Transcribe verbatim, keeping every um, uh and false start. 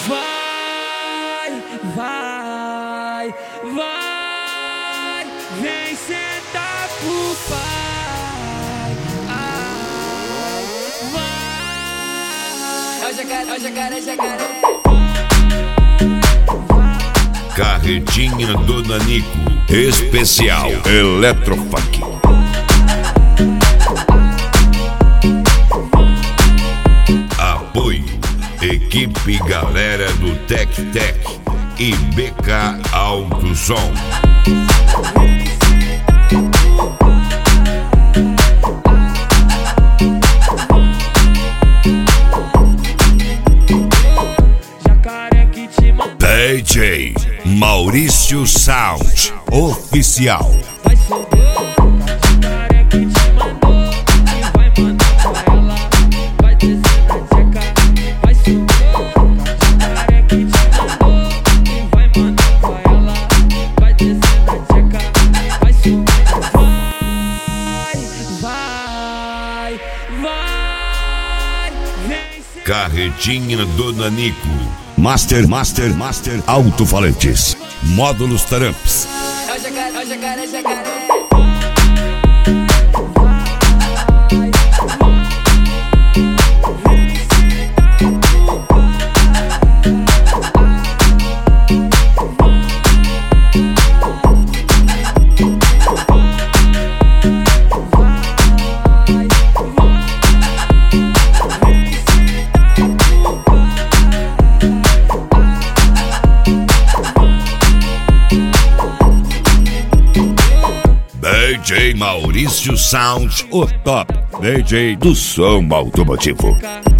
Vai, vai, vai, vem sentar pro pai. Ai, vai. É o jacaré, é o jacaré, jacaré. Carretinha do Nanico, especial Eletrofunk. Apoio, equipe galera do Tec Tec e B K Alto Som. D J Maurício Sound Oficial. Vai ser o jacaré que te mandou e vai mandar pra ela. Vai descer na tcheca. Vai ser o jacaré que te mandou e vai mandar pra ela. Vai descer na tcheca. Vai subir. Vai, vai, vai. Vem ser... Carretinha do Nanico. Master, Master, Master Alto-Falantes. Módulos Taramps. É o jacaré, é o jacaré, jacaré. D J Maurício Sound, o top D J do som automotivo.